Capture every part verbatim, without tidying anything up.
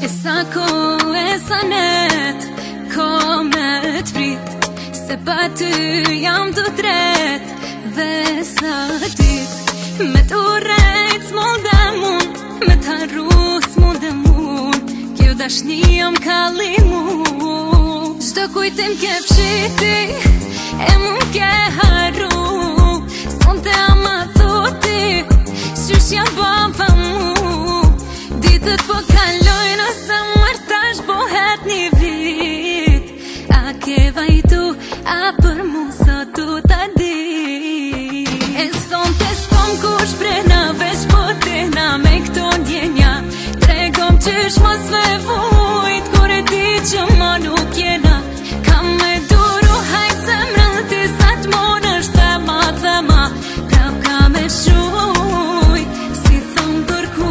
Sa ko e sa net Ko me t'prit Se pa ty jam të tret Dhe sa dit Me t'urejt s'mon dhe mun Me t'arru s'mon dhe mun Kjo dashni jam kalli mu Qdo kujtim ke fshiti E mun ke harru S'mon të ama thoti Qysh jam baba mu Ditët po kalojnë ose mërtash bohet një vit A ke vajtu, a për mu sot du ta di E son të s'kom kush prena veç po t'na me këto ndjenja Tregom qysh mos me vujt kur e di që ma nuk jena Kam me duru hajt zemrën ti sa t'mon është dhe ma dhe ma Prap ka me shuj si thëm kërku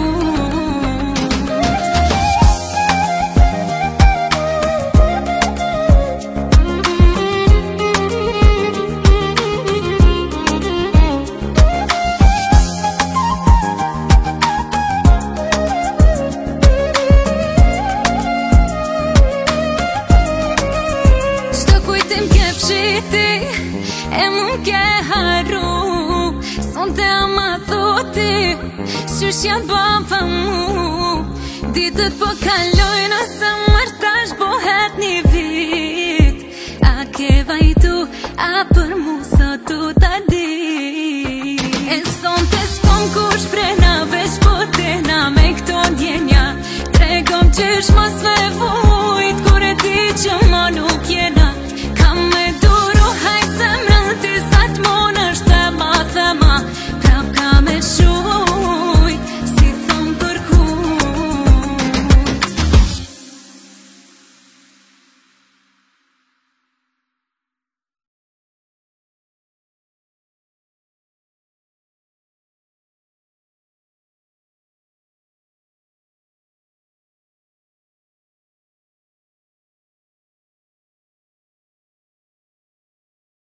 E mun ke harru Son të ama thoti Qysh jam baba mu Ditët po kalojnë ose mërtash bohet një vit A ke vajtu, a